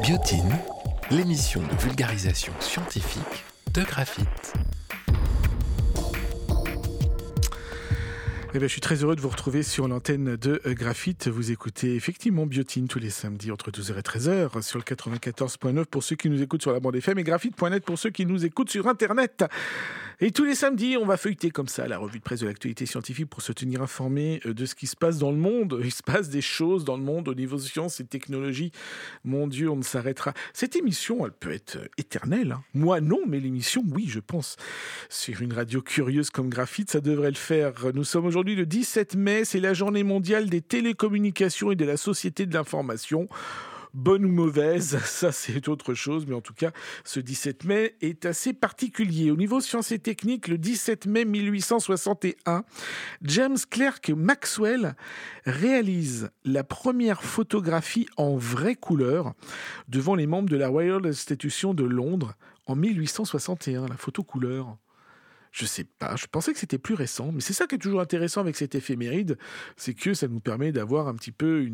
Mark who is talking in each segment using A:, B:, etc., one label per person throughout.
A: Biotine, l'émission de vulgarisation scientifique de Graphite.
B: Eh bien, je suis très heureux de vous retrouver sur l'antenne de Graphite. Vous écoutez effectivement Biotine tous les samedis entre 12h et 13h sur le 94.9 pour ceux qui nous écoutent sur la bande FM et graphite.net pour ceux qui nous écoutent sur Internet. Et tous les samedis, on va feuilleter comme ça la revue de presse de l'actualité scientifique pour se tenir informé de ce qui se passe dans le monde. Il se passe des choses dans le monde au niveau sciences et technologies. Mon Dieu, on ne s'arrêtera. Cette émission, elle peut être éternelle. Hein. Moi, non, mais l'émission, oui, je pense. Sur une radio curieuse comme Graphite, ça devrait le faire. Nous sommes aujourd'hui le 17 mai, c'est la journée mondiale des télécommunications et de la société de l'information. Bonne ou mauvaise, ça c'est autre chose, mais en tout cas, ce 17 mai est assez particulier. Au niveau sciences et techniques, le 17 mai 1861, James Clerk Maxwell réalise la première photographie en vraie couleur devant les membres de la Royal Institution de Londres en 1861, la photo couleur. Je sais pas, je pensais que c'était plus récent, mais c'est ça qui est toujours intéressant avec cette éphéméride, c'est que ça nous permet d'avoir un petit peu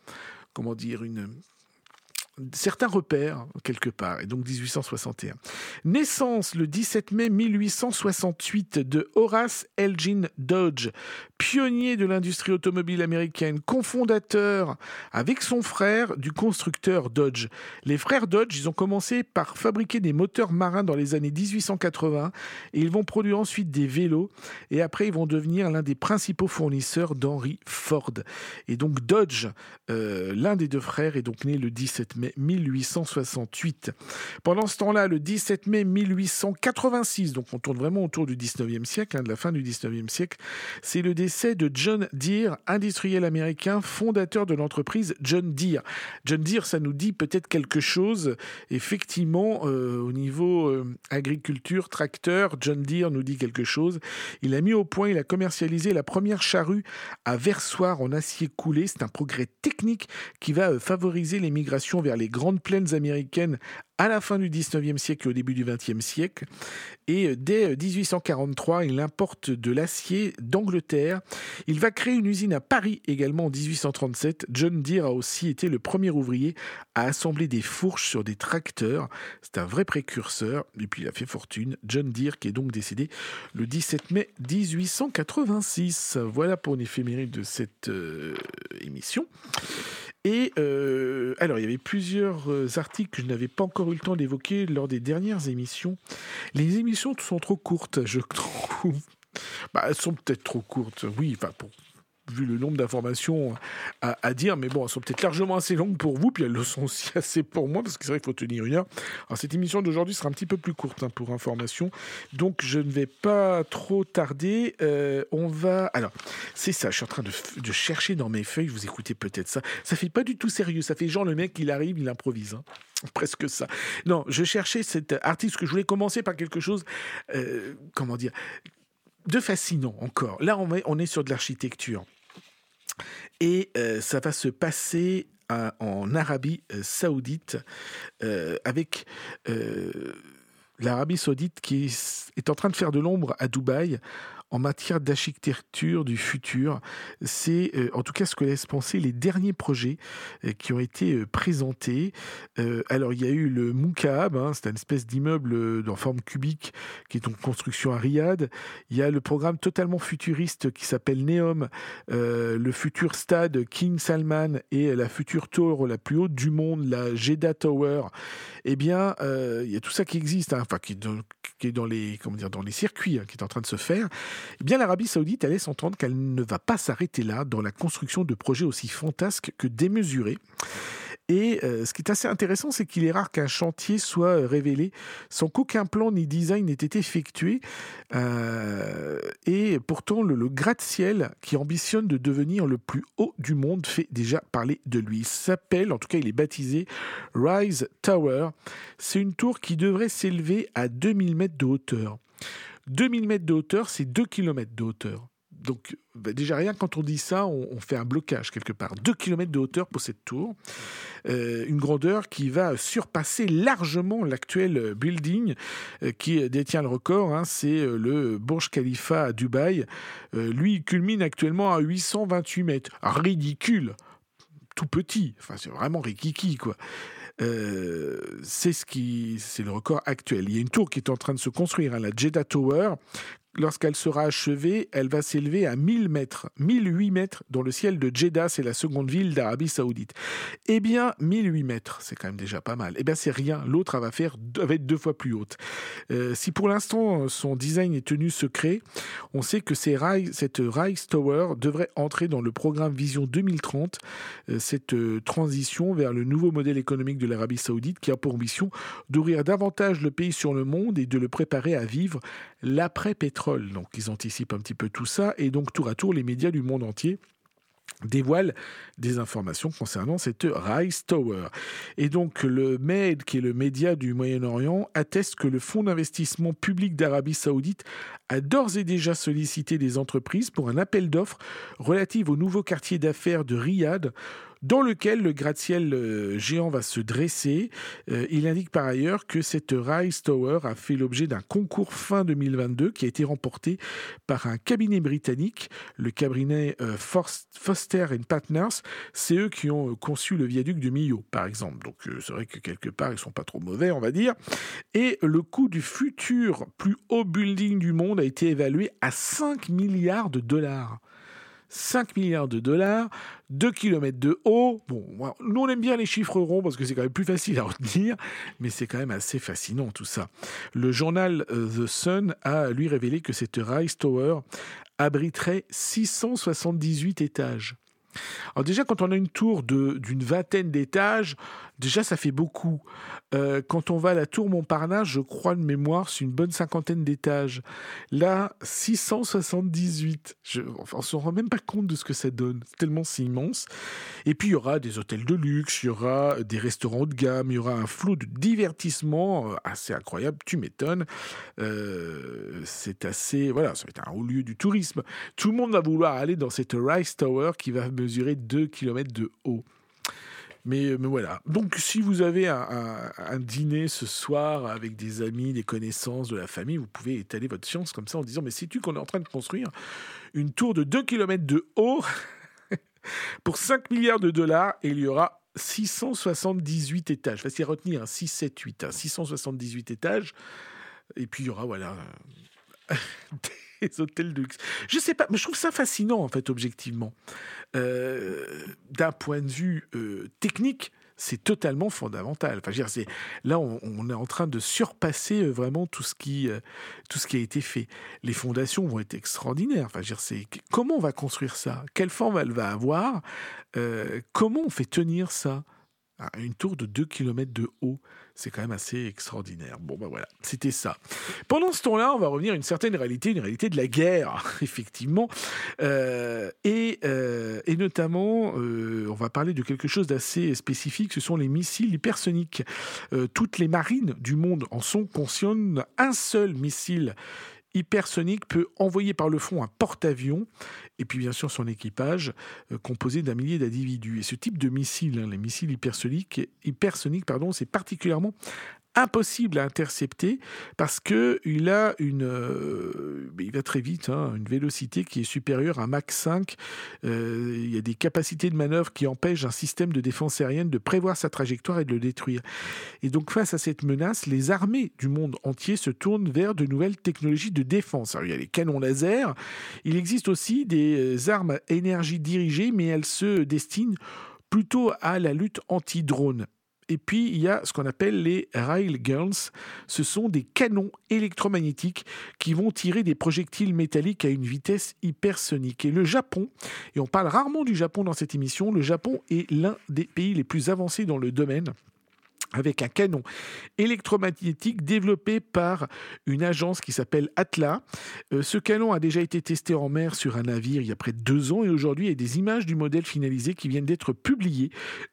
B: certains repères, quelque part, et donc 1861. Naissance le 17 mai 1868 de Horace Elgin Dodge, pionnier de l'industrie automobile américaine, cofondateur avec son frère du constructeur Dodge. Les frères Dodge, ils ont commencé par fabriquer des moteurs marins dans les années 1880 et ils vont produire ensuite des vélos et après ils vont devenir l'un des principaux fournisseurs d'Henry Ford. Et donc Dodge, l'un des deux frères, est donc né le 17 mai 1868. Pendant ce temps-là, le 17 mai 1886, donc on tourne vraiment autour du 19e siècle, de la fin du 19e siècle, c'est le décès de John Deere, industriel américain, fondateur de l'entreprise John Deere. John Deere, ça nous dit peut-être quelque chose. Effectivement, au niveau agriculture, tracteur, John Deere nous dit quelque chose. Il a mis au point, il a commercialisé la première charrue à versoir en acier coulé. C'est un progrès technique qui va favoriser les migrations vers les grandes plaines américaines à la fin du 19e siècle et au début du 20e siècle. Et dès 1843, il importe de l'acier d'Angleterre. Il va créer une usine à Paris également en 1837. John Deere a aussi été le premier ouvrier à assembler des fourches sur des tracteurs. C'est un vrai précurseur. Et puis il a fait fortune. John Deere qui est donc décédé le 17 mai 1886. Voilà pour une éphéméride de cette émission. Et alors, il y avait plusieurs articles que je n'avais pas encore eu le temps d'évoquer lors des dernières émissions. Les émissions sont trop courtes, je trouve. Elles sont peut-être trop courtes, oui, vu le nombre d'informations à dire, mais bon, elles sont peut-être largement assez longues pour vous, puis elles le sont aussi assez pour moi, parce que c'est vrai qu'il faut tenir une heure. Alors, cette émission d'aujourd'hui sera un petit peu plus courte pour information, donc je ne vais pas trop tarder. Alors, c'est ça, je suis en train de chercher dans mes feuilles, vous écoutez peut-être ça. Ça fait pas du tout sérieux, ça fait genre le mec, il arrive, il improvise, presque ça. Non, je cherchais cet article, parce que je voulais commencer par quelque chose, de fascinant encore. Là, on est sur de l'architecture. Et ça va se passer en Arabie Saoudite avec l'Arabie Saoudite qui est en train de faire de l'ombre à Dubaï en matière d'architecture du futur. C'est en tout cas ce que laissent penser les derniers projets qui ont été présentés. Alors il y a eu le Moukaab, c'est une espèce d'immeuble en forme cubique qui est en construction à Riyad. Il y a le programme totalement futuriste qui s'appelle Neom, le futur stade King Salman et la future tour la plus haute du monde, la Jeddah Tower. Eh bien, il y a tout ça qui existe, qui est dans les circuits, qui est en train de se faire. Eh bien, l'Arabie Saoudite, elle laisse entendre qu'elle ne va pas s'arrêter là dans la construction de projets aussi fantasques que démesurés. Et ce qui est assez intéressant, c'est qu'il est rare qu'un chantier soit révélé sans qu'aucun plan ni design n'ait été effectué. Et pourtant, le gratte-ciel qui ambitionne de devenir le plus haut du monde fait déjà parler de lui. Il s'appelle, en tout cas il est baptisé Rise Tower. C'est une tour qui devrait s'élever à 2000 mètres de hauteur. 2000 mètres de hauteur, c'est 2 km de hauteur. Donc, déjà rien quand on dit ça, on fait un blocage quelque part. 2 km de hauteur pour cette tour. Une grandeur qui va surpasser largement l'actuel building qui détient le record. C'est le Burj Khalifa à Dubaï. Lui, il culmine actuellement à 828 mètres. Ridicule. Tout petit. Enfin, c'est vraiment rikiki, quoi. C'est le record actuel. Il y a une tour qui est en train de se construire, la Jeddah Tower. Lorsqu'elle sera achevée, elle va s'élever à 1000 mètres, 1008 mètres dans le ciel de Jeddah, c'est la seconde ville d'Arabie Saoudite. Eh bien, 1008 mètres, c'est quand même déjà pas mal. Eh bien, c'est rien. L'autre, va être 2 fois plus haute. Si pour l'instant, son design est tenu secret, on sait que cette Rise Tower devrait entrer dans le programme Vision 2030, cette transition vers le nouveau modèle économique de l'Arabie Saoudite qui a pour mission d'ouvrir davantage le pays sur le monde et de le préparer à vivre l'après-pétrole. Donc ils anticipent un petit peu tout ça et donc tour à tour les médias du monde entier dévoilent des informations concernant cette Rise Tower. Et donc le MED, qui est le média du Moyen-Orient, atteste que le fonds d'investissement public d'Arabie Saoudite a d'ores et déjà sollicité des entreprises pour un appel d'offres relatif au nouveau quartier d'affaires de Riyad, dans lequel le gratte-ciel géant va se dresser. Il indique par ailleurs que cette Rise Tower a fait l'objet d'un concours fin 2022 qui a été remporté par un cabinet britannique, le cabinet Foster & Partners. C'est eux qui ont conçu le viaduc de Millau, par exemple. Donc c'est vrai que quelque part, ils sont pas trop mauvais, on va dire. Et le coût du futur plus haut building du monde a été évalué à 5 milliards de dollars. 5 milliards de dollars, 2 km de haut. Bon, nous on aime bien les chiffres ronds parce que c'est quand même plus facile à retenir, mais c'est quand même assez fascinant tout ça. Le journal The Sun a lui révélé que cette Rise Tower abriterait 678 étages. Alors déjà, quand on a une tour d'une vingtaine d'étages, déjà ça fait beaucoup. Quand on va à la tour Montparnasse, je crois de mémoire, c'est une bonne 50aine d'étages. Là, 678. On ne se rend même pas compte de ce que ça donne, tellement c'est immense. Et puis il y aura des hôtels de luxe, il y aura des restaurants haut de gamme, il y aura un flot de divertissement assez incroyable, tu m'étonnes. C'est assez... Voilà, ça va être un haut lieu du tourisme. Tout le monde va vouloir aller dans cette Rise Tower qui va mesurer 2 km de haut. Mais voilà. Donc, si vous avez un dîner ce soir avec des amis, des connaissances, de la famille, vous pouvez étaler votre science comme ça en disant « Mais sais-tu qu'on est en train de construire une tour de 2 km de haut pour 5 milliards de dollars et il y aura 678 étages. » Facile à retenir, 6, 7, 8. 678 étages. Et puis, il y aura, voilà... des hôtels de luxe. Je sais pas, mais je trouve ça fascinant, en fait, objectivement. D'un point de vue technique, c'est totalement fondamental. Enfin, je veux dire, là, on est en train de surpasser vraiment tout ce qui a été fait. Les fondations vont être extraordinaires. Enfin, je veux dire, comment on va construire ça ? Quelle forme elle va avoir ? Comment on fait tenir ça ? Une tour de 2 km de haut, c'est quand même assez extraordinaire. Bon, ben voilà, c'était ça. Pendant ce temps-là, on va revenir à une certaine réalité, une réalité de la guerre, effectivement. Et notamment, on va parler de quelque chose d'assez spécifique, ce sont les missiles hypersoniques. Toutes les marines du monde en sont conscientes. Un seul missile hypersonique peut envoyer par le front un porte-avions et puis bien sûr son équipage composé d'un millier d'individus. Et ce type de missile, les missiles hypersoniques, c'est particulièrement impossible à intercepter parce que il va très vite, une vélocité qui est supérieure à Mach 5. Il y a des capacités de manœuvre qui empêchent un système de défense aérienne de prévoir sa trajectoire et de le détruire. Et donc face à cette menace, les armées du monde entier se tournent vers de nouvelles technologies de défense. Alors, il y a les canons laser, il existe aussi des armes à énergie dirigée, mais elles se destinent plutôt à la lutte anti-drone. Et puis, il y a ce qu'on appelle les railguns. Ce sont des canons électromagnétiques qui vont tirer des projectiles métalliques à une vitesse hypersonique. Et le Japon, et on parle rarement du Japon dans cette émission, le Japon est l'un des pays les plus avancés dans le domaine, avec un canon électromagnétique développé par une agence qui s'appelle Atla. Ce canon a déjà été testé en mer sur un navire il y a près de 2 ans et aujourd'hui, il y a des images du modèle finalisé qui viennent d'être publiées.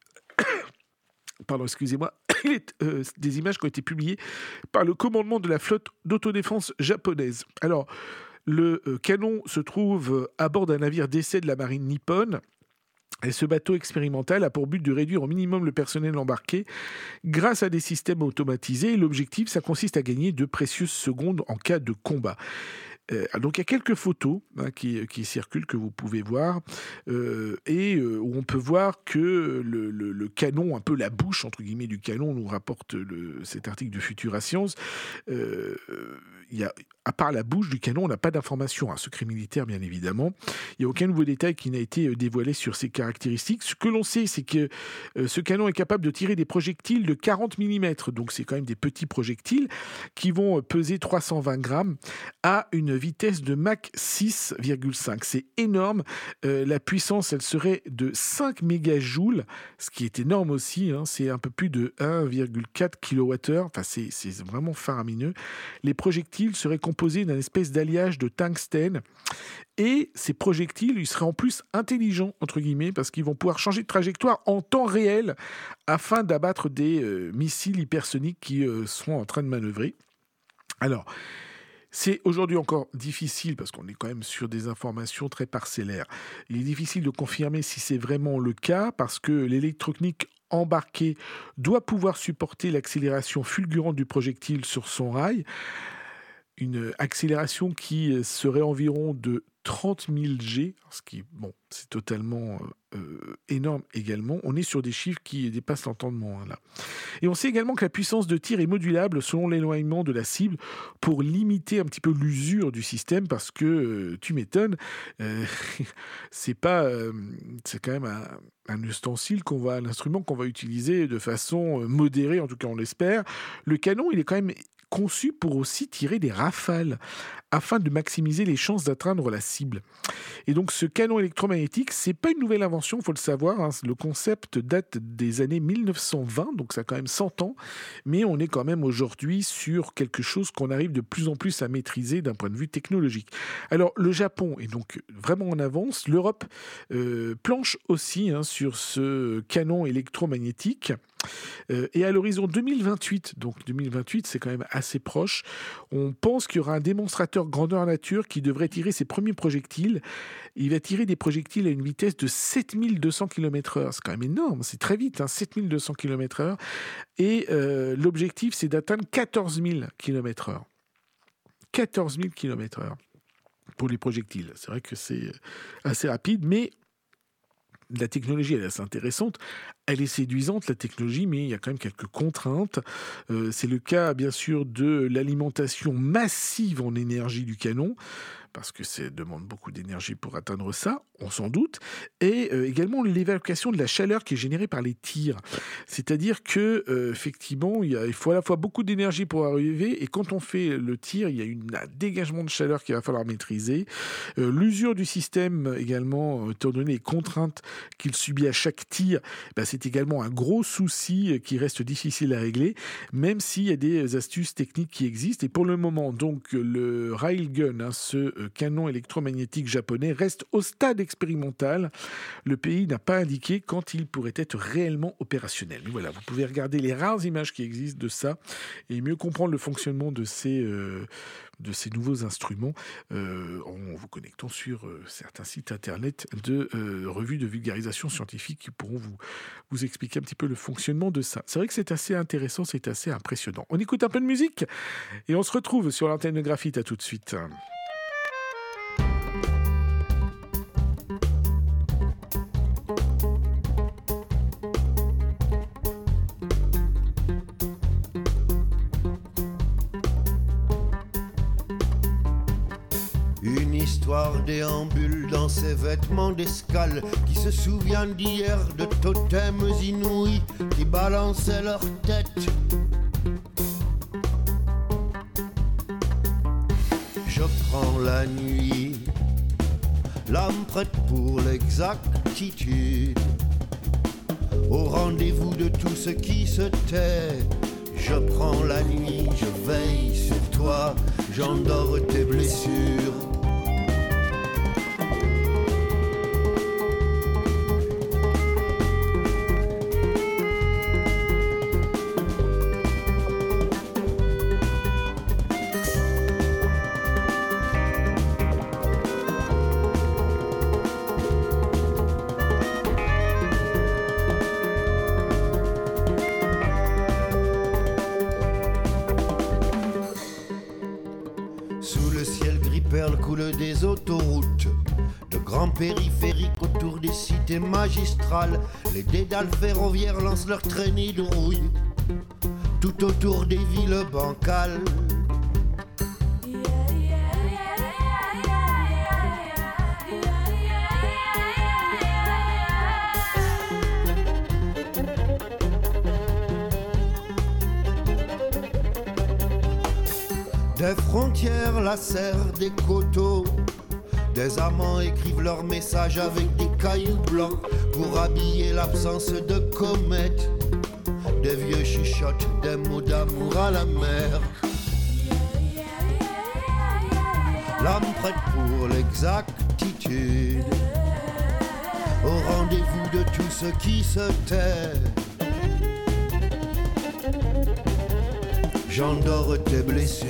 B: Pardon, excusez-moi, des images qui ont été publiées par le commandement de la flotte d'autodéfense japonaise. Alors, le canon se trouve à bord d'un navire d'essai de la marine nippone. Et ce bateau expérimental a pour but de réduire au minimum le personnel embarqué grâce à des systèmes automatisés. Et l'objectif, ça consiste à gagner de précieuses secondes en cas de combat. Donc il y a quelques photos qui circulent que vous pouvez voir et où on peut voir que le canon, un peu la bouche entre guillemets du canon, nous rapporte cet article de Futura Science. À part la bouche du canon, on n'a pas d'informations, un secret militaire bien évidemment. Il n'y a aucun nouveau détail qui n'a été dévoilé sur ses caractéristiques. Ce que l'on sait, c'est que ce canon est capable de tirer des projectiles de 40 mm, donc c'est quand même des petits projectiles qui vont peser 320 grammes à une vitesse de Mach 6,5. C'est énorme. La puissance, elle serait de 5 mégajoules, ce qui est énorme aussi. C'est un peu plus de 1,4 kWh. Enfin, c'est vraiment faramineux. Les projectiles seraient composés d'un espèce d'alliage de tungstène. Et ces projectiles, ils seraient en plus intelligents, entre guillemets, parce qu'ils vont pouvoir changer de trajectoire en temps réel afin d'abattre des missiles hypersoniques qui seront en train de manœuvrer. Alors, c'est aujourd'hui encore difficile, parce qu'on est quand même sur des informations très parcellaires. Il est difficile de confirmer si c'est vraiment le cas, parce que l'électronique embarquée doit pouvoir supporter l'accélération fulgurante du projectile sur son rail. Une accélération qui serait environ de 30 000 G, ce qui, c'est totalement énorme également. On est sur des chiffres qui dépassent l'entendement, là. Et on sait également que la puissance de tir est modulable selon l'éloignement de la cible pour limiter un petit peu l'usure du système, parce que, tu m'étonnes, c'est quand même un ustensile un instrument qu'on va utiliser de façon modérée, en tout cas on l'espère. Le canon, il est quand même conçu pour aussi tirer des rafales afin de maximiser les chances d'atteindre la cible. Et donc ce canon électromagnétique, c'est pas une nouvelle invention, il faut le savoir. Le concept date des années 1920, donc ça a quand même 100 ans, mais on est quand même aujourd'hui sur quelque chose qu'on arrive de plus en plus à maîtriser d'un point de vue technologique. Alors le Japon est donc vraiment en avance, l'Europe planche aussi sur ce canon électromagnétique. Et à l'horizon 2028, donc 2028 c'est quand même assez proche, on pense qu'il y aura un démonstrateur grandeur nature qui devrait tirer ses premiers projectiles. Il va tirer des projectiles à une vitesse de 7200 km/h. C'est quand même énorme, c'est très vite, 7200 km/h. Et l'objectif, c'est d'atteindre 14 000 km/h. 14 000 km/h pour les projectiles. C'est vrai que c'est assez rapide, mais la technologie, elle est assez intéressante. Elle est séduisante, la technologie, mais il y a quand même quelques contraintes. C'est le cas, bien sûr, de l'alimentation massive en énergie du canon, parce que ça demande beaucoup d'énergie pour atteindre ça, on s'en doute, et également l'évacuation de la chaleur qui est générée par les tirs. C'est-à-dire que effectivement, il faut à la fois beaucoup d'énergie pour arriver, et quand on fait le tir, il y a un dégagement de chaleur qu'il va falloir maîtriser. L'usure du système également, étant donné les contraintes qu'il subit à chaque tir, c'est également un gros souci qui reste difficile à régler, même s'il y a des astuces techniques qui existent. Et pour le moment, donc, le railgun, ce canon électromagnétique japonais, reste au stade expérimental. Le pays n'a pas indiqué quand il pourrait être réellement opérationnel. Mais voilà, vous pouvez regarder les rares images qui existent de ça et mieux comprendre le fonctionnement de ces nouveaux instruments en vous connectant sur certains sites internet de revues de vulgarisation scientifique qui pourront vous expliquer un petit peu le fonctionnement de ça. C'est vrai que c'est assez intéressant, c'est assez impressionnant. On écoute un peu de musique et on se retrouve sur l'antenne de Graphite. À tout de suite.
C: L'histoire déambule dans ses vêtements d'escale, qui se souvient d'hier de totems inouïs qui balançaient leur tête. Je prends la nuit, l'âme prête pour l'exactitude, au rendez-vous de tout ce qui se tait. Je prends la nuit, je veille sur toi, j'endors tes blessures. autoroutes, de grands périphériques autour des cités magistrales. Les dédales ferroviaires lancent leurs traînées de rouille tout autour des villes bancales. Des frontières lacèrent des coteaux, des amants écrivent leurs messages avec des cailloux blancs pour habiller l'absence de comètes. Des vieux chuchotent des mots d'amour à la mer. L'âme prête pour l'exactitude, au rendez-vous de tout ce qui se tait. J'endors tes blessures.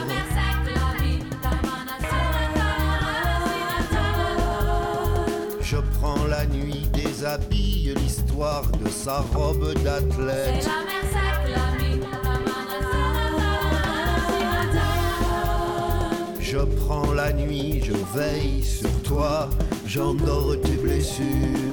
C: Je prends la nuit, déshabille l'histoire de sa robe d'athlète. Je prends la nuit, je veille sur toi, j'endors tes blessures.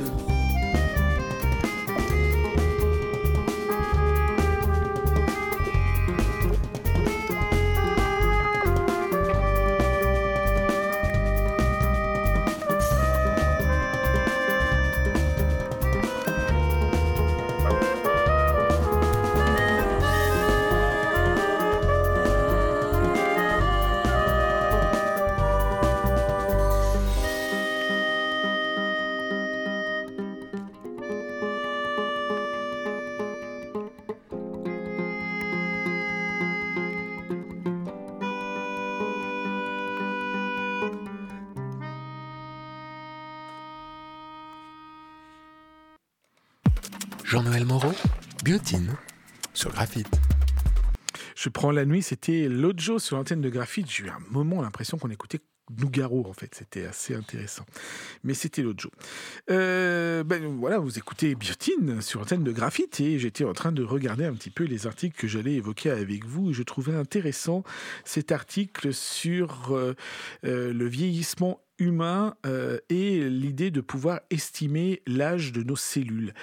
A: Jean-Noël Moreau, Biotine, sur Graphite.
B: Je prends la nuit, c'était Lojo sur l'antenne de Graphite. J'ai eu un moment l'impression qu'on écoutait Nougaro, en fait. C'était assez intéressant. Mais c'était Lojo. Voilà, vous écoutez Biotine sur l'antenne de Graphite et j'étais en train de regarder un petit peu les articles que j'allais évoquer avec vous et je trouvais intéressant cet article sur le vieillissement humain et l'idée de pouvoir estimer l'âge de nos cellules.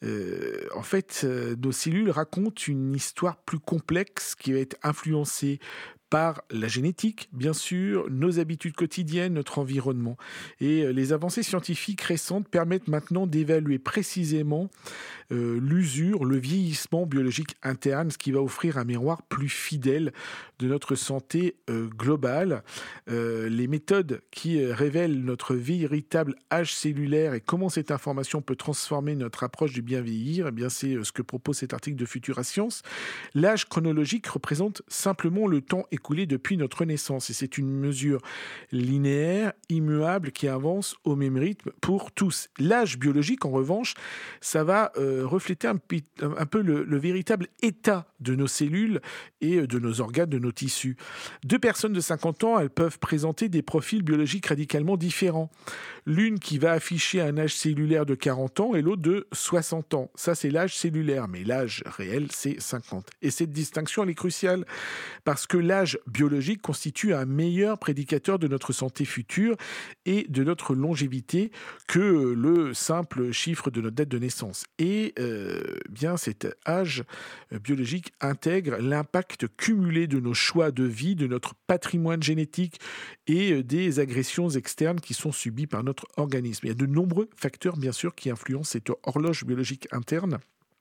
B: En fait, nos cellules racontent une histoire plus complexe qui va être influencée par la génétique, bien sûr, nos habitudes quotidiennes, notre environnement. Et les avancées scientifiques récentes permettent maintenant d'évaluer précisément l'usure, le vieillissement biologique interne, ce qui va offrir un miroir plus fidèle de notre santé globale. Les méthodes qui révèlent notre véritable âge cellulaire et comment cette information peut transformer notre approche du bien vieillir, eh bien c'est ce que propose cet article de Futura Science. L'âge chronologique représente simplement le temps écoulé depuis notre naissance et c'est une mesure linéaire, immuable, qui avance au même rythme pour tous. L'âge biologique, en revanche, ça va refléter un peu le véritable état de nos cellules et de nos organes, de nos tissus. Deux personnes de 50 ans, elles peuvent présenter des profils biologiques radicalement différents. L'une qui va afficher un âge cellulaire de 40 ans et l'autre de 60 ans. Ça, c'est l'âge cellulaire, mais l'âge réel, c'est 50. Et cette distinction, elle est cruciale parce que l'âge biologique constitue un meilleur prédicateur de notre santé future et de notre longévité que le simple chiffre de notre date de naissance. Et bien cet âge biologique intègre l'impact cumulé de nos choix de vie, de notre patrimoine génétique et des agressions externes qui sont subies par notre organisme. Il y a de nombreux facteurs, bien sûr, qui influencent cette horloge biologique interne.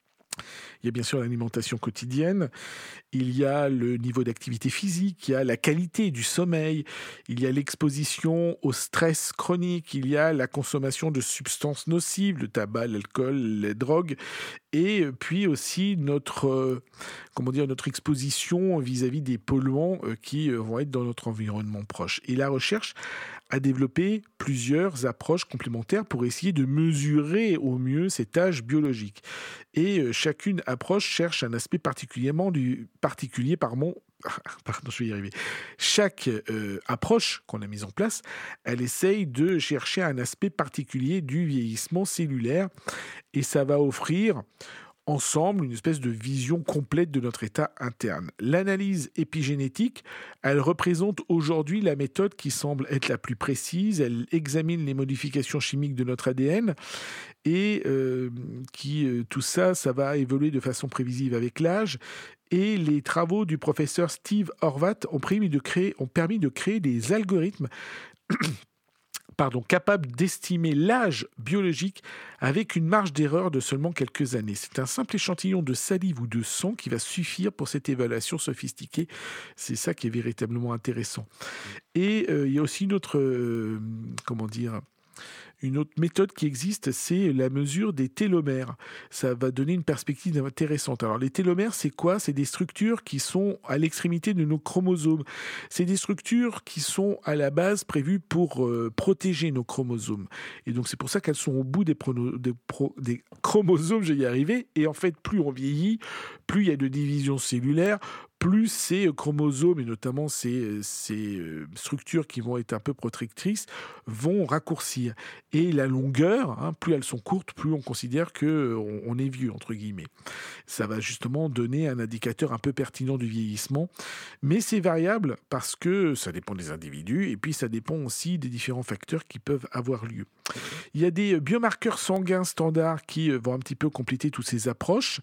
B: Il y a bien sûr l'alimentation quotidienne, il y a le niveau d'activité physique, il y a la qualité du sommeil, il y a l'exposition au stress chronique, il y a la consommation de substances nocives, le tabac, l'alcool, les drogues, et puis aussi notre exposition vis-à-vis des polluants qui vont être dans notre environnement proche. Et la recherche a développé plusieurs approches complémentaires pour essayer de mesurer au mieux cet âge biologique. Et chacune approche cherche un aspect Chaque approche qu'on a mise en place, elle essaye de chercher un aspect particulier du vieillissement cellulaire et ça va offrir ensemble une espèce de vision complète de notre état interne. L'analyse épigénétique, elle représente aujourd'hui la méthode qui semble être la plus précise. Elle examine les modifications chimiques de notre ADN et tout ça va évoluer de façon prévisible avec l'âge. Et les travaux du professeur Steve Horvath ont permis de créer des algorithmes capable d'estimer l'âge biologique avec une marge d'erreur de seulement quelques années. C'est un simple échantillon de salive ou de sang qui va suffire pour cette évaluation sophistiquée. C'est ça qui est véritablement intéressant. Et il y a aussi une autre méthode qui existe, c'est la mesure des télomères. Ça va donner une perspective intéressante. Alors les télomères, c'est quoi ? C'est des structures qui sont à l'extrémité de nos chromosomes. C'est des structures qui sont à la base prévues pour protéger nos chromosomes. Et donc c'est pour ça qu'elles sont au bout des chromosomes, je vais y arriver. Et en fait, plus on vieillit, plus il y a de division cellulaire, plus ces chromosomes, et notamment ces structures qui vont être un peu protectrices, vont raccourcir. Et la longueur, plus elles sont courtes, plus on considère qu'on est vieux, entre guillemets. Ça va justement donner un indicateur un peu pertinent du vieillissement. Mais c'est variable parce que ça dépend des individus, et puis ça dépend aussi des différents facteurs qui peuvent avoir lieu. Il y a des biomarqueurs sanguins standards qui vont un petit peu compléter toutes ces approches.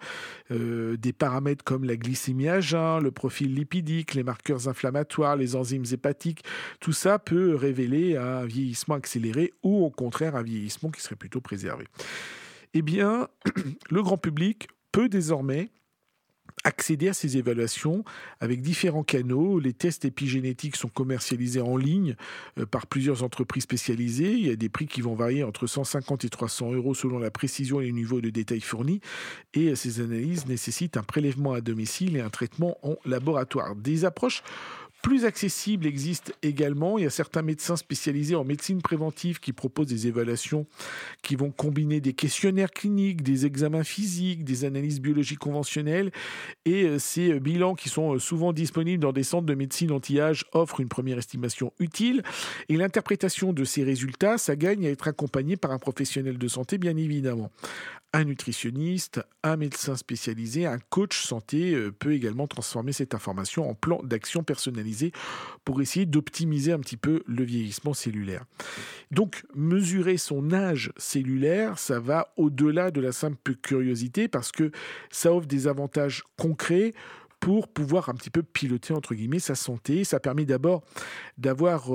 B: Des paramètres comme la glycémie à jeun, le profil lipidique, les marqueurs inflammatoires, les enzymes hépatiques, tout ça peut révéler un vieillissement accéléré ou au contraire un vieillissement qui serait plutôt préservé. Eh bien, le grand public peut désormais accéder à ces évaluations avec différents canaux. Les tests épigénétiques sont commercialisés en ligne par plusieurs entreprises spécialisées. Il y a des prix qui vont varier entre 150 et 300 € selon la précision et le niveau de détail fourni. Et ces analyses nécessitent un prélèvement à domicile et un traitement en laboratoire. Des approches plus accessibles existent également. Il y a certains médecins spécialisés en médecine préventive qui proposent des évaluations qui vont combiner des questionnaires cliniques, des examens physiques, des analyses biologiques conventionnelles. Et ces bilans qui sont souvent disponibles dans des centres de médecine anti-âge offrent une première estimation utile. Et l'interprétation de ces résultats, ça gagne à être accompagné par un professionnel de santé, bien évidemment. Un nutritionniste, un médecin spécialisé, un coach santé peut également transformer cette information en plan d'action personnalisé pour essayer d'optimiser un petit peu le vieillissement cellulaire. Donc, mesurer son âge cellulaire, ça va au-delà de la simple curiosité parce que ça offre des avantages concrets pour pouvoir un petit peu piloter, entre guillemets, sa santé. Ça permet d'abord d'avoir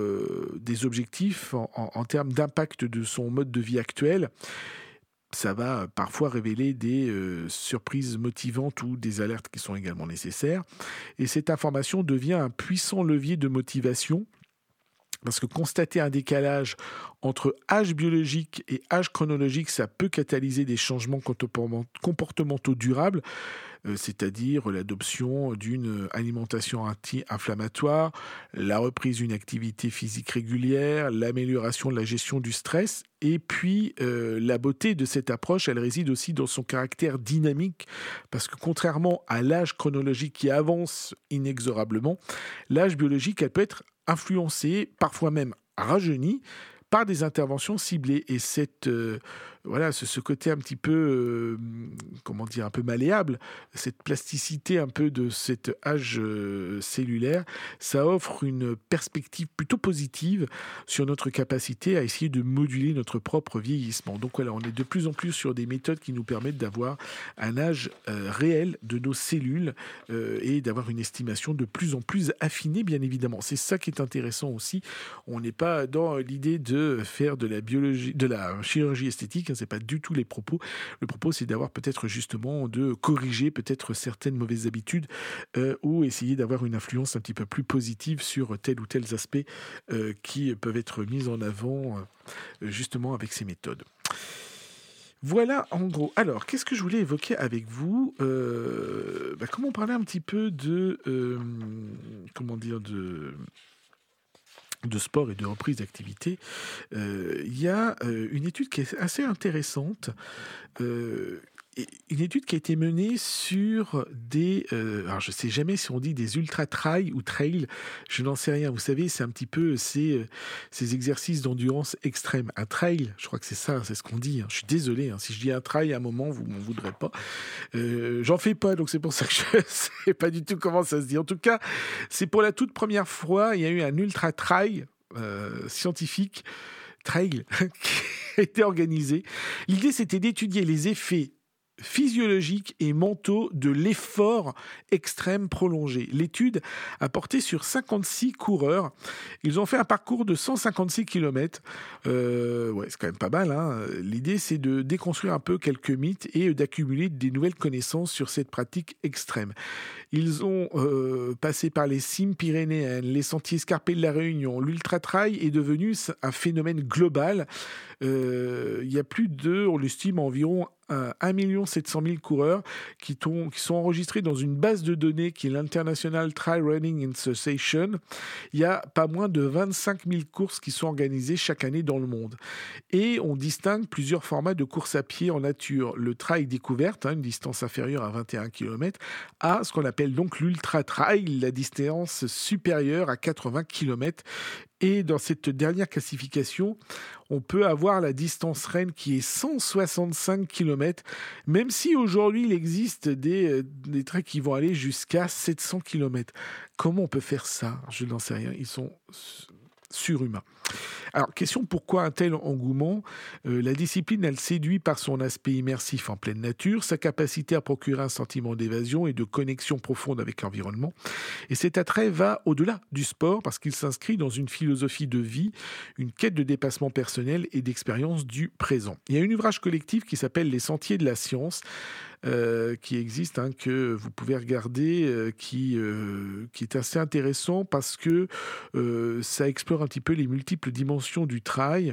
B: des objectifs en termes d'impact de son mode de vie actuel. Ça va parfois révéler des surprises motivantes ou des alertes qui sont également nécessaires. Et cette information devient un puissant levier de motivation parce que constater un décalage entre âge biologique et âge chronologique, ça peut catalyser des changements comportementaux durables, c'est-à-dire l'adoption d'une alimentation anti-inflammatoire, la reprise d'une activité physique régulière, l'amélioration de la gestion du stress. Et puis, la beauté de cette approche, elle réside aussi dans son caractère dynamique, parce que contrairement à l'âge chronologique qui avance inexorablement, l'âge biologique, elle peut être influencée, parfois même rajeunie, par des interventions ciblées. Et ce côté un petit peu, un peu malléable, cette plasticité un peu de cet âge cellulaire, ça offre une perspective plutôt positive sur notre capacité à essayer de moduler notre propre vieillissement. Donc voilà, on est de plus en plus sur des méthodes qui nous permettent d'avoir un âge réel de nos cellules et d'avoir une estimation de plus en plus affinée, bien évidemment. C'est ça qui est intéressant aussi. On n'est pas dans l'idée de faire de la chirurgie esthétique, c'est pas du tout les propos. Le propos, c'est d'avoir peut-être justement de corriger peut-être certaines mauvaises habitudes ou essayer d'avoir une influence un petit peu plus positive sur tel ou tel aspect qui peuvent être mis en avant justement avec ces méthodes. Voilà en gros. Alors, qu'est-ce que je voulais évoquer avec vous comment parler un petit peu de sport et de reprise d'activité. Il y a une étude qui est assez intéressante une étude qui a été menée sur des... alors, je ne sais jamais si on dit des ultra-trail ou trail, je n'en sais rien. Vous savez, c'est un petit peu ces exercices d'endurance extrême. Un trail, je crois que c'est ça, c'est ce qu'on dit. Je suis désolé, si je dis un trail à un moment, vous ne m'en voudrez pas. J'en fais pas, donc c'est pour ça que je ne sais pas du tout comment ça se dit. En tout cas, c'est pour la toute première fois, il y a eu un ultra-trail scientifique, trail, qui a été organisé. L'idée, c'était d'étudier les effets physiologiques et mentaux de l'effort extrême prolongé. L'étude a porté sur 56 coureurs. Ils ont fait un parcours de 156 km. C'est quand même pas mal. L'idée, c'est de déconstruire un peu quelques mythes et d'accumuler des nouvelles connaissances sur cette pratique extrême. Ils ont passé par les cimes pyrénéennes, les sentiers escarpés de la Réunion. L'ultra-trail est devenu un phénomène global. Il y a plus de, on l'estime, environ 1 700 000 coureurs qui sont enregistrés dans une base de données qui est l'International Trail Running Association. Il y a pas moins de 25 000 courses qui sont organisées chaque année dans le monde. Et on distingue plusieurs formats de courses à pied en nature. Le trail découverte, une distance inférieure à 21 km, à ce qu'on appelle donc l'ultra-trail, la distance supérieure à 80 km. Et dans cette dernière classification, on peut avoir la distance reine qui est 165 km, même si aujourd'hui il existe des trails qui vont aller jusqu'à 700 km. Comment on peut faire ça ? Je n'en sais rien, ils sont surhumains. Alors, question, pourquoi un tel engouement ? La discipline, elle séduit par son aspect immersif en pleine nature, sa capacité à procurer un sentiment d'évasion et de connexion profonde avec l'environnement. Et cet attrait va au-delà du sport parce qu'il s'inscrit dans une philosophie de vie, une quête de dépassement personnel et d'expérience du présent. Il y a un ouvrage collectif qui s'appelle « Les Sentiers de la Science », qui existe, que vous pouvez regarder, qui est assez intéressant parce que ça explore un petit peu les multiples dimensions du trail.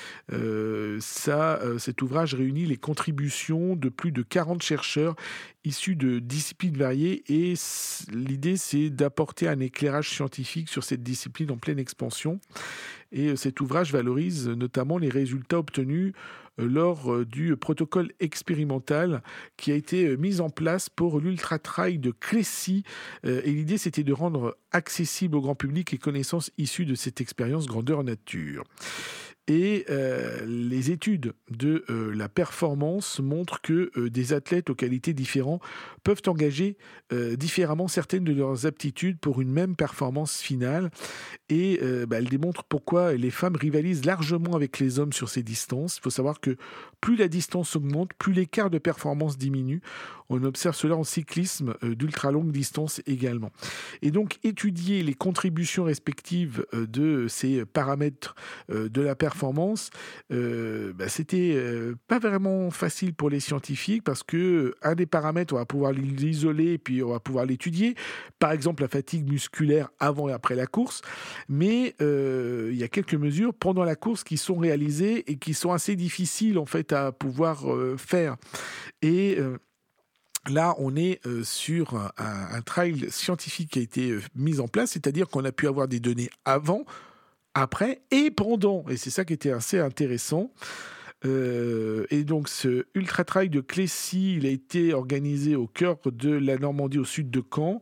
B: Cet ouvrage réunit les contributions de plus de 40 chercheurs issus de disciplines variées et l'idée, c'est d'apporter un éclairage scientifique sur cette discipline en pleine expansion. Et cet ouvrage valorise notamment les résultats obtenus lors du protocole expérimental qui a été mis en place pour l'ultra-trail de Crécy. Et l'idée, c'était de rendre accessible au grand public les connaissances issues de cette expérience grandeur nature. Et les études de la performance montrent que des athlètes aux qualités différentes peuvent engager différemment certaines de leurs aptitudes pour une même performance finale. Et elles démontrent pourquoi les femmes rivalisent largement avec les hommes sur ces distances. Il faut savoir que plus la distance augmente, plus l'écart de performance diminue. On observe cela en cyclisme d'ultra longue distance également. Et donc, étudier les contributions respectives de ces paramètres de la performance, c'était pas vraiment facile pour les scientifiques parce que un des paramètres, on va pouvoir l'isoler et puis on va pouvoir l'étudier. Par exemple, la fatigue musculaire avant et après la course. Mais il y a quelques mesures pendant la course qui sont réalisées et qui sont assez difficiles en fait à pouvoir faire. Et là, on est sur un trail scientifique qui a été mis en place, c'est-à-dire qu'on a pu avoir des données avant, après et pendant. Et c'est ça qui était assez intéressant. Et donc, ce ultra-trail de Crécy, il a été organisé au cœur de la Normandie, au sud de Caen.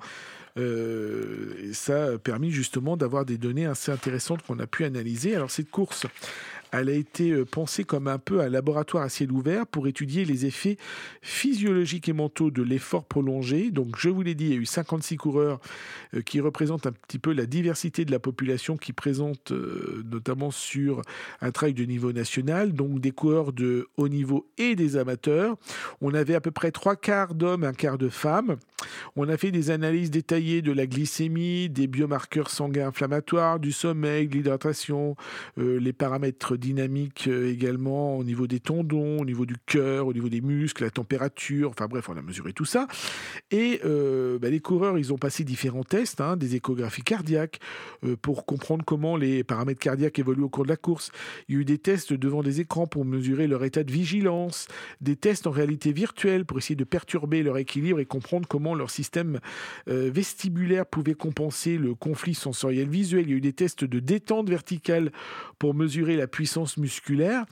B: Et ça a permis justement d'avoir des données assez intéressantes qu'on a pu analyser. Alors, cette course, elle a été pensée comme un peu un laboratoire à ciel ouvert pour étudier les effets physiologiques et mentaux de l'effort prolongé. Donc, je vous l'ai dit, il y a eu 56 coureurs qui représentent un petit peu la diversité de la population qui présente notamment sur un trail de niveau national, donc des coureurs de haut niveau et des amateurs. On avait à peu près 3/4 d'hommes, 1/4 de femmes. On a fait des analyses détaillées de la glycémie, des biomarqueurs sanguins inflammatoires, du sommeil, de l'hydratation, les paramètres dynamiques également au niveau des tendons, au niveau du cœur, au niveau des muscles, la température, enfin bref, on a mesuré tout ça. Et les coureurs, ils ont passé différents tests, des échographies cardiaques pour comprendre comment les paramètres cardiaques évoluent au cours de la course. Il y a eu des tests devant des écrans pour mesurer leur état de vigilance, des tests en réalité virtuelle pour essayer de perturber leur équilibre et comprendre comment leur système vestibulaire pouvait compenser le conflit sensoriel visuel. Il y a eu des tests de détente verticale pour mesurer la puissance musculaire.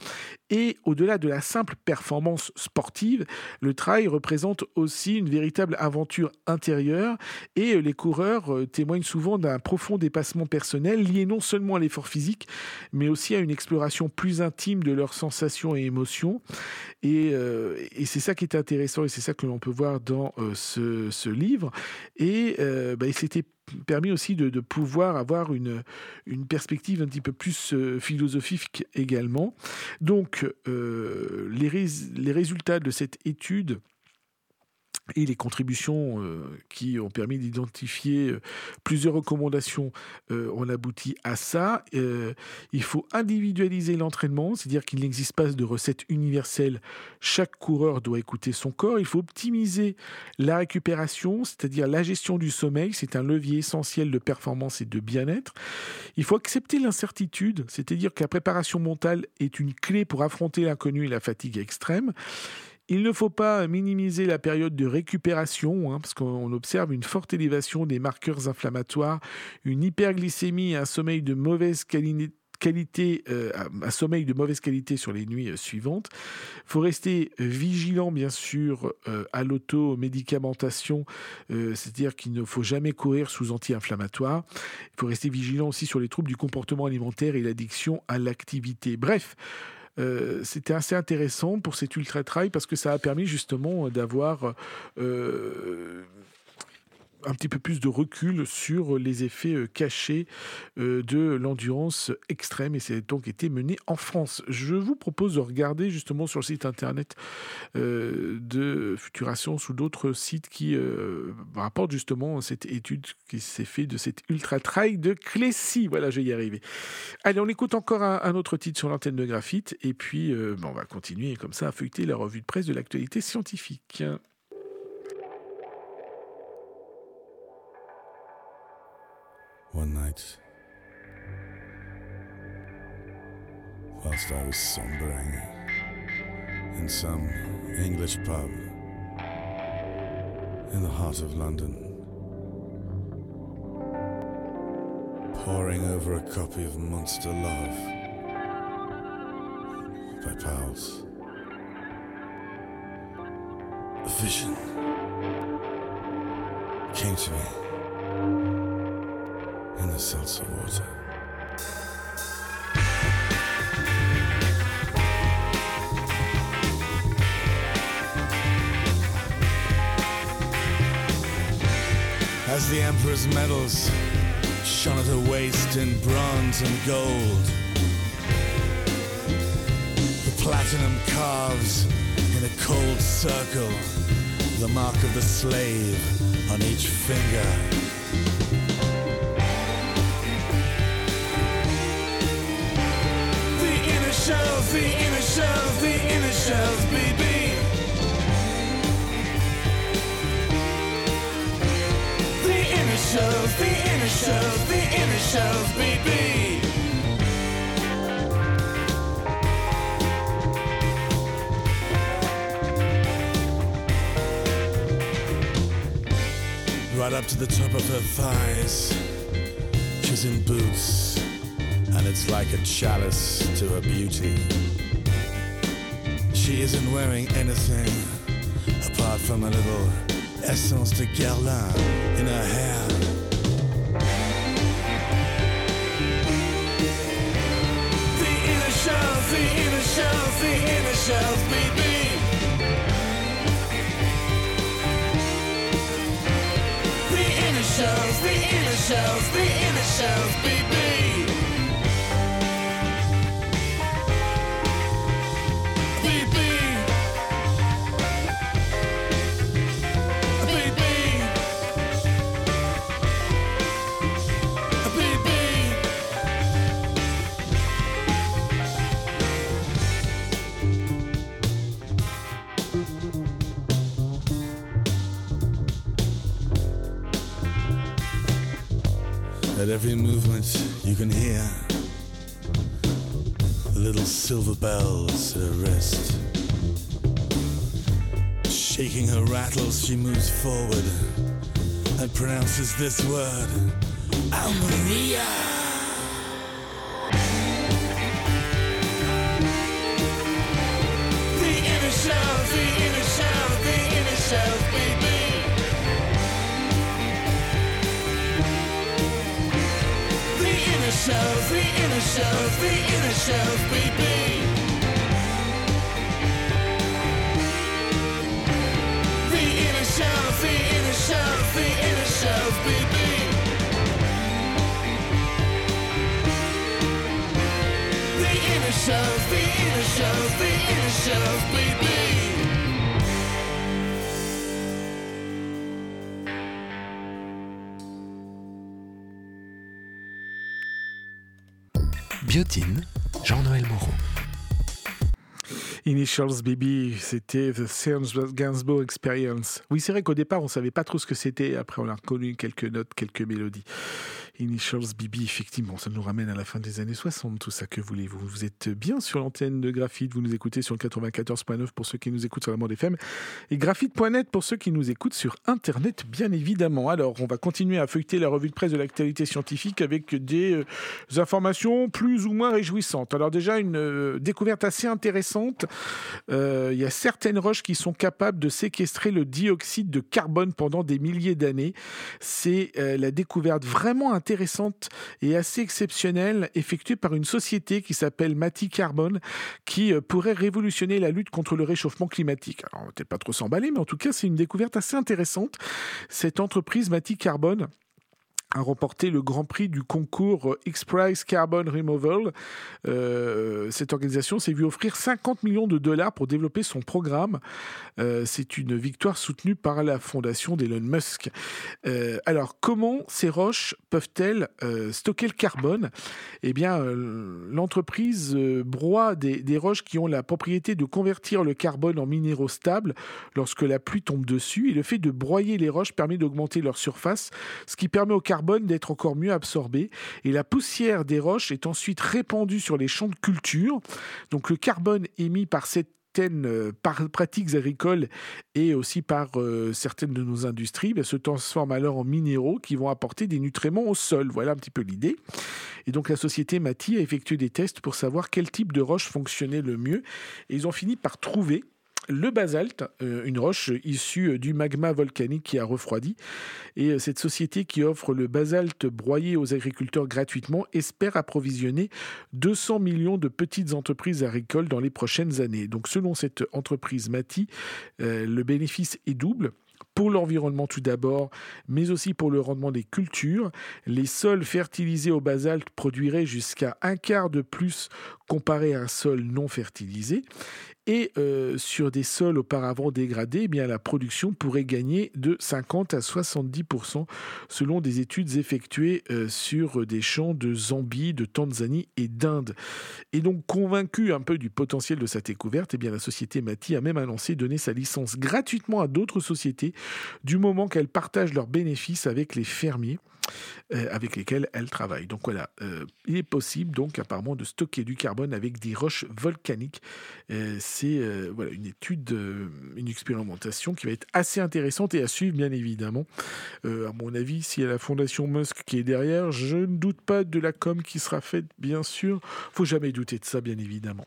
B: Et au-delà de la simple performance sportive, le trail représente aussi une véritable aventure intérieure et les coureurs témoignent souvent d'un profond dépassement personnel lié non seulement à l'effort physique, mais aussi à une exploration plus intime de leurs sensations et émotions. Et c'est ça qui est intéressant et c'est ça que l'on peut voir dans ce livre. Et il s'était permis aussi de pouvoir avoir une perspective un petit peu plus philosophique également. Donc, les résultats de cette étude et les contributions qui ont permis d'identifier plusieurs recommandations ont abouti à ça. Il faut individualiser l'entraînement, c'est-à-dire qu'il n'existe pas de recette universelle. Chaque coureur doit écouter son corps. Il faut optimiser la récupération, c'est-à-dire la gestion du sommeil. C'est un levier essentiel de performance et de bien-être. Il faut accepter l'incertitude, c'est-à-dire que la préparation mentale est une clé pour affronter l'inconnu et la fatigue extrême. Il ne faut pas minimiser la période de récupération, parce qu'on observe une forte élévation des marqueurs inflammatoires, une hyperglycémie et un sommeil de mauvaise qualité sur les nuits suivantes. Il faut rester vigilant, bien sûr, à l'automédicamentation, c'est-à-dire qu'il ne faut jamais courir sous anti-inflammatoires. Il faut rester vigilant aussi sur les troubles du comportement alimentaire et l'addiction à l'activité. Bref, c'était assez intéressant pour cet ultra trail parce que ça a permis justement d'avoir un petit peu plus de recul sur les effets cachés de l'endurance extrême et c'est donc été mené en France. Je vous propose de regarder justement sur le site internet de Futura Science ou d'autres sites qui rapportent justement cette étude qui s'est faite de cet ultra trail de Clécy. Voilà, je vais y arriver. Allez, on écoute encore un autre titre sur l'antenne de Graphite et puis on va continuer comme ça à feuilleter la revue de presse de l'actualité scientifique.
D: One night, whilst I was sombering in some English pub in the heart of London, poring over a copy of Monster Love by Powell's, a vision came to me in the seltzer water. As the Emperor's medals shone at her waist in bronze and gold, the platinum carves in a cold circle the mark of the slave on each finger. The initials, BB. The initials, BB. Right up to the top of her thighs, she's in boots, and it's like a chalice to her beauty. She isn't wearing anything apart from a little essence de Guerlain in her hair. The initials, BB. The initials, BB. At every movement you can hear the little silver bells at her wrist. Shaking her rattles, she moves forward and pronounces this word, Almeria. shelf, baby. The inner shelf, the inner shelf, the inner shelf, baby. The inner shelf, the inner shelf, the inner shelf, baby. The inner shelf, the inner shelf, the inner shelf, baby.
A: Biotine, Jean-Noël Moreau.
B: Initials Baby, c'était The Serge Gainsbourg Experience. Oui, c'est vrai qu'au départ, on ne savait pas trop ce que c'était. Après, on a reconnu quelques notes, quelques mélodies. Initials Baby, effectivement, ça nous ramène à la fin des années 60, tout ça, que voulez-vous. Vous êtes bien sur l'antenne de Graphite, vous nous écoutez sur le 94.9 pour ceux qui nous écoutent sur la bande FM, et graphite.net pour ceux qui nous écoutent sur Internet, bien évidemment. Alors, on va continuer à feuilleter la revue de presse de l'actualité scientifique avec des informations plus ou moins réjouissantes. Alors déjà, une découverte assez intéressante. Il y a certaines roches qui sont capables de séquestrer le dioxyde de carbone pendant des milliers d'années. C'est la découverte vraiment intéressante et assez exceptionnelle effectuée par une société qui s'appelle Mati Carbon, qui pourrait révolutionner la lutte contre le réchauffement climatique. Alors, on va peut-être pas trop s'emballer, mais en tout cas, c'est une découverte assez intéressante. Cette entreprise Mati Carbon a remporté le grand prix du concours X-Prize Carbon Removal. Cette organisation s'est vue offrir 50 millions de dollars pour développer son programme. C'est une victoire soutenue par la fondation d'Elon Musk. Alors, comment ces roches peuvent-elles stocker le carbone ? Eh bien, l'entreprise broie des roches qui ont la propriété de convertir le carbone en minéraux stables lorsque la pluie tombe dessus. Et le fait de broyer les roches permet d'augmenter leur surface, ce qui permet au carbone d'être encore mieux absorbé. Et la poussière des roches est ensuite répandue sur les champs de culture. Donc le carbone émis par certaines pratiques agricoles et aussi par certaines de nos industries se transforme alors en minéraux qui vont apporter des nutriments au sol. Voilà un petit peu l'idée. Et donc la société Mati a effectué des tests pour savoir quel type de roche fonctionnait le mieux. Et ils ont fini par trouver le basalte, une roche issue du magma volcanique qui a refroidi. Et cette société qui offre le basalte broyé aux agriculteurs gratuitement espère approvisionner 200 millions de petites entreprises agricoles dans les prochaines années. Donc selon cette entreprise Mati, le bénéfice est double. Pour l'environnement tout d'abord, mais aussi pour le rendement des cultures. Les sols fertilisés au basalte produiraient jusqu'à un quart de plus comparé à un sol non fertilisé. Et sur des sols auparavant dégradés, eh bien, la production pourrait gagner de 50 à 70% selon des études effectuées sur des champs de Zambie, de Tanzanie et d'Inde. Et donc, convaincu un peu du potentiel de cette découverte, eh bien, la société Mati a même annoncé donner sa licence gratuitement à d'autres sociétés du moment qu'elles partagent leurs bénéfices avec les fermiers avec lesquels elle travaille. Donc voilà, il est possible donc apparemment de stocker du carbone avec des roches volcaniques. C'est voilà une étude, une expérimentation qui va être assez intéressante et à suivre bien évidemment. À mon avis, s'il y a la fondation Musk qui est derrière, je ne doute pas de la com qui sera faite, bien sûr. Faut jamais douter de ça, bien évidemment.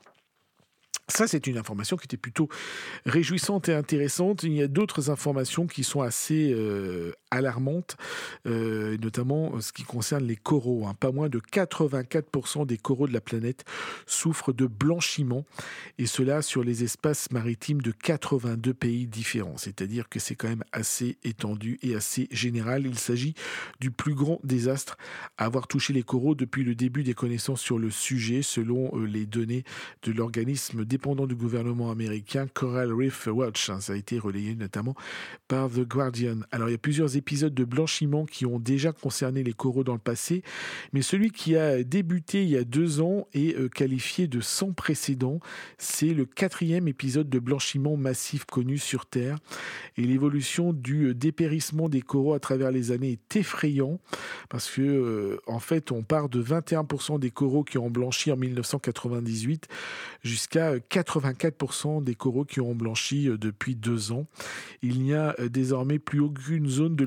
B: Ça, c'est une information qui était plutôt réjouissante et intéressante. Il y a d'autres informations qui sont assez alarmantes, notamment ce qui concerne les coraux. Pas moins de 84% des coraux de la planète souffrent de blanchiment, et cela sur les espaces maritimes de 82 pays différents. C'est-à-dire que c'est quand même assez étendu et assez général. Il s'agit du plus grand désastre à avoir touché les coraux depuis le début des connaissances sur le sujet, selon les données de l'organisme dépendant du gouvernement américain Coral Reef Watch. Ça a été relayé notamment par The Guardian. Alors il y a plusieurs épisodes de blanchiment qui ont déjà concerné les coraux dans le passé, mais celui qui a débuté il y a 2 ans est qualifié de sans précédent. C'est le 4e épisode de blanchiment massif connu sur Terre, et l'évolution du dépérissement des coraux à travers les années est effrayant parce que en fait on part de 21% des coraux qui ont blanchi en 1998 jusqu'à 84% des coraux qui ont blanchi depuis 2 ans. Il n'y a désormais plus aucune zone de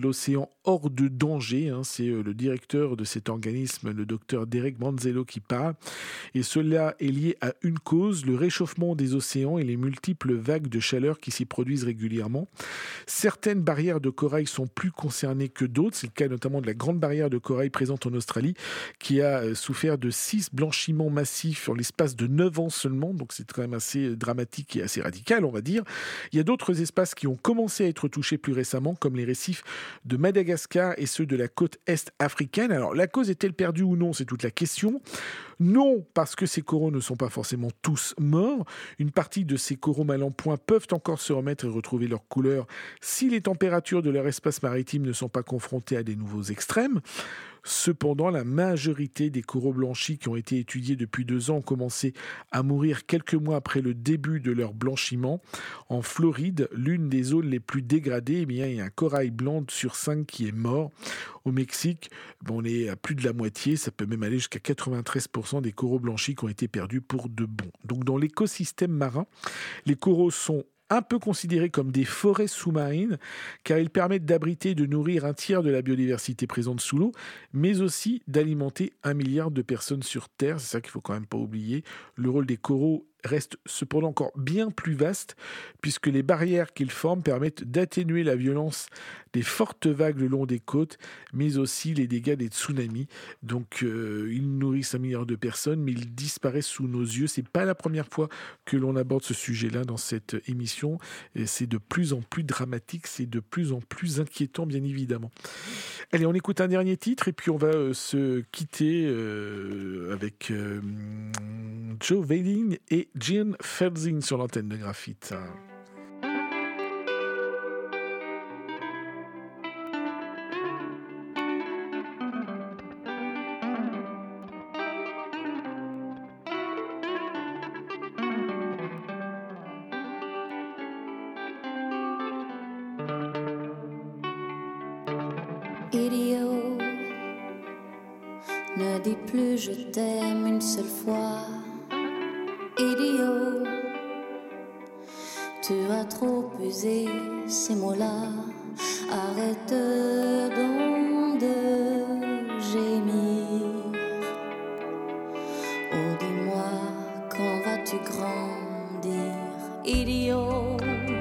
B: l'océan hors de danger. C'est le directeur de cet organisme, le docteur Derek Manzello, qui parle. Et cela est lié à une cause, le réchauffement des océans et les multiples vagues de chaleur qui s'y produisent régulièrement. Certaines barrières de corail sont plus concernées que d'autres. C'est le cas notamment de la grande barrière de corail présente en Australie, qui a souffert de 6 blanchiments massifs en l'espace de 9 ans seulement. Donc c'est quand même assez dramatique et assez radical, on va dire. Il y a d'autres espaces qui ont commencé à être touchés plus récemment, comme les récifs de Madagascar et ceux de la côte est africaine. Alors la cause est-elle perdue ou non? C'est toute la question. Non, parce que ces coraux ne sont pas forcément tous morts. Une partie de ces coraux mal en point peuvent encore se remettre et retrouver leur couleur si les températures de leur espace maritime ne sont pas confrontées à des nouveaux extrêmes. Cependant, la majorité des coraux blanchis qui ont été étudiés depuis 2 ans ont commencé à mourir quelques mois après le début de leur blanchiment. En Floride, l'une des zones les plus dégradées, il y a un corail blanc sur 5 qui est mort. Au Mexique, on est à plus de la moitié, ça peut même aller jusqu'à 93% des coraux blanchis qui ont été perdus pour de bon. Donc dans l'écosystème marin, les coraux sont un peu considérés comme des forêts sous-marines, car ils permettent d'abriter et de nourrir un tiers de la biodiversité présente sous l'eau, mais aussi d'alimenter 1 milliard de personnes sur Terre. C'est ça qu'il ne faut quand même pas oublier. Le rôle des coraux reste cependant encore bien plus vaste, puisque les barrières qu'ils forment permettent d'atténuer la violence des fortes vagues le long des côtes, mais aussi les dégâts des tsunamis. Donc ils nourrissent 1 milliard de personnes, mais ils disparaissent sous nos yeux. C'est pas la première fois que l'on aborde ce sujet-là dans cette émission. Et c'est de plus en plus dramatique, c'est de plus en plus inquiétant, bien évidemment. Allez, on écoute un dernier titre et puis on va se quitter avec Joe Vailling et Jean Ferzing sur l'antenne de Graphite.
E: Idiot, ne dis plus je t'aime une seule fois. Idiot, tu as trop usé ces mots-là. Arrête donc de gémir. Oh dis-moi, quand vas-tu grandir? Idiot,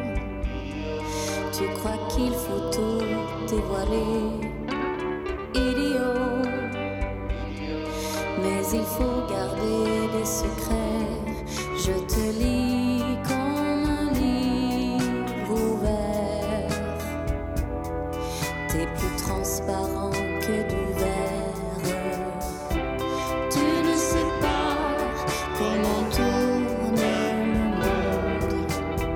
E: tu crois qu'il faut tout dévoiler? Idiot, mais il faut garder des secrets. Je te lis comme un livre ouvert. T'es plus transparent que du verre. Tu ne sais pas comment tourne le monde.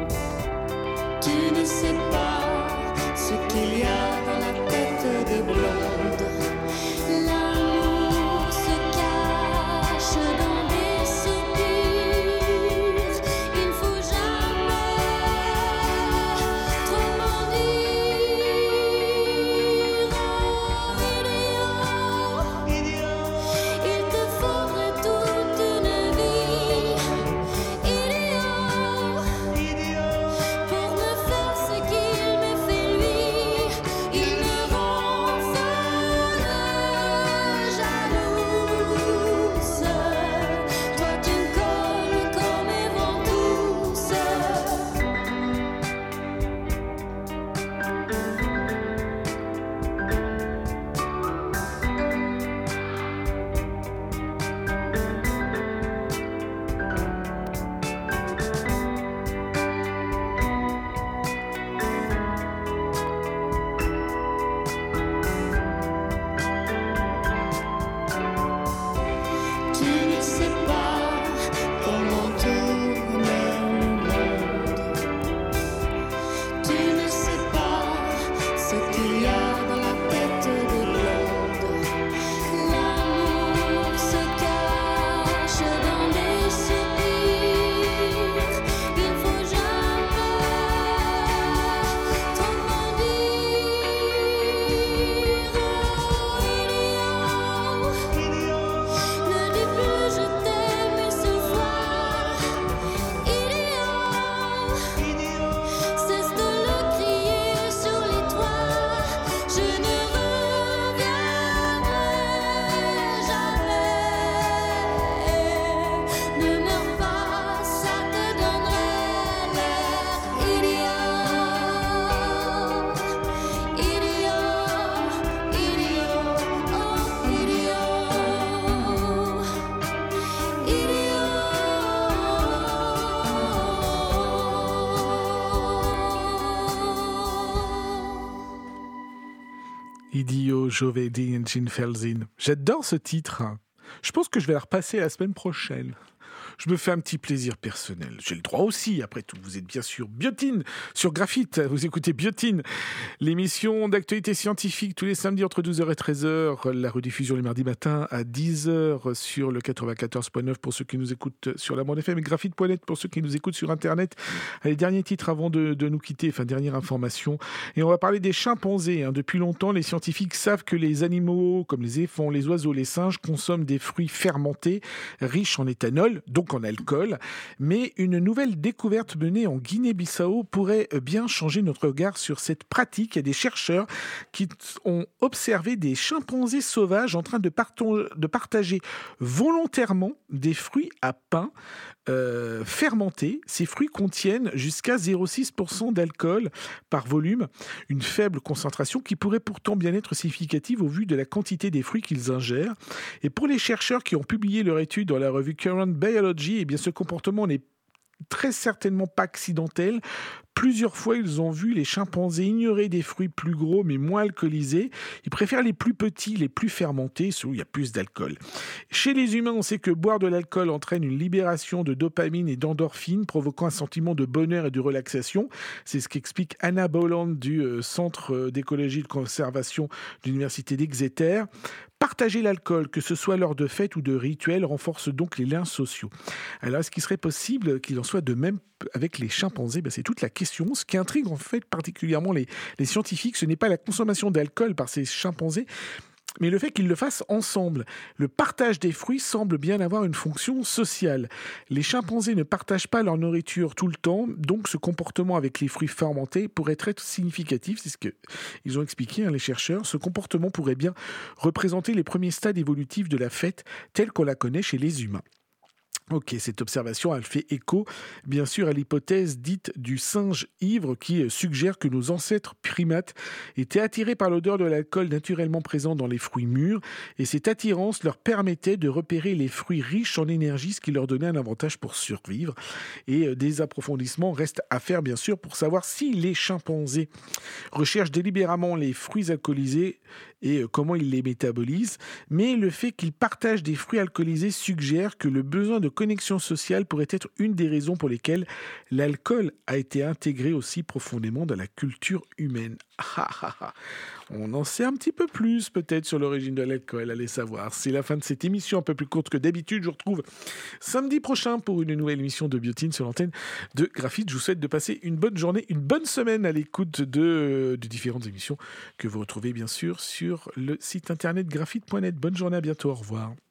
E: Tu ne sais pas ce qu'il y a dans la tête des blondes. L'amour se cache dans des soupirs.
B: Idio Jovedi Enginfelsin. J'adore ce titre. Je pense que je vais la repasser la semaine prochaine. Je me fais un petit plaisir personnel. J'ai le droit aussi, après tout. Vous êtes bien sûr Biotine sur Graphite. Vous écoutez Biotine, l'émission d'actualité scientifique tous les samedis entre 12h et 13h. La rediffusion les mardis matins à 10h sur le 94.9 pour ceux qui nous écoutent sur la bande FM et graphite.net pour ceux qui nous écoutent sur Internet. Allez, dernier titre avant de nous quitter, enfin dernière information. Et on va parler des chimpanzés. Depuis longtemps, les scientifiques savent que les animaux comme les éléphants, les oiseaux, les singes consomment des fruits fermentés riches en éthanol, donc en alcool, mais une nouvelle découverte menée en Guinée-Bissau pourrait bien changer notre regard sur cette pratique. Il y a des chercheurs qui ont observé des chimpanzés sauvages en train de partager volontairement des fruits à pain fermentés. Ces fruits contiennent jusqu'à 0,6% d'alcool par volume, une faible concentration qui pourrait pourtant bien être significative au vu de la quantité des fruits qu'ils ingèrent. Et pour les chercheurs qui ont publié leur étude dans la revue Current Biology, eh bien ce comportement n'est très certainement pas accidentel. Plusieurs fois, ils ont vu les chimpanzés ignorer des fruits plus gros mais moins alcoolisés. Ils préfèrent les plus petits, les plus fermentés, ceux où il y a plus d'alcool. Chez les humains, on sait que boire de l'alcool entraîne une libération de dopamine et d'endorphine, provoquant un sentiment de bonheur et de relaxation. C'est ce qu'explique Anna Boland du Centre d'écologie et de conservation de l'Université d'Exeter. Partager l'alcool, que ce soit lors de fêtes ou de rituels, renforce donc les liens sociaux. Alors, est-ce qu'il serait possible qu'il en soit de même avec les chimpanzés ? C'est toute la question. Ce qui intrigue en fait particulièrement les scientifiques, ce n'est pas la consommation d'alcool par ces chimpanzés, mais le fait qu'ils le fassent ensemble. Le partage des fruits semble bien avoir une fonction sociale. Les chimpanzés ne partagent pas leur nourriture tout le temps, donc ce comportement avec les fruits fermentés pourrait être significatif. C'est ce qu'ils ont expliqué, les chercheurs. Ce comportement pourrait bien représenter les premiers stades évolutifs de la fête telle qu'on la connaît chez les humains. Ok, cette observation, elle fait écho, bien sûr, à l'hypothèse dite du singe ivre qui suggère que nos ancêtres primates étaient attirés par l'odeur de l'alcool naturellement présent dans les fruits mûrs et cette attirance leur permettait de repérer les fruits riches en énergie, ce qui leur donnait un avantage pour survivre. Et des approfondissements restent à faire, bien sûr, pour savoir si les chimpanzés recherchent délibérément les fruits alcoolisés et comment ils les métabolisent, mais le fait qu'ils partagent des fruits alcoolisés suggère que le besoin de connexion sociale pourrait être une des raisons pour lesquelles l'alcool a été intégré aussi profondément dans la culture humaine. On en sait un petit peu plus peut-être sur l'origine de l'alcool, allez savoir. C'est la fin de cette émission un peu plus courte que d'habitude. Je vous retrouve samedi prochain pour une nouvelle émission de Biotine sur l'antenne de Graphite. Je vous souhaite de passer une bonne journée, une bonne semaine à l'écoute de différentes émissions que vous retrouvez bien sûr sur le site internet graphite.net. Bonne journée, à bientôt, au revoir.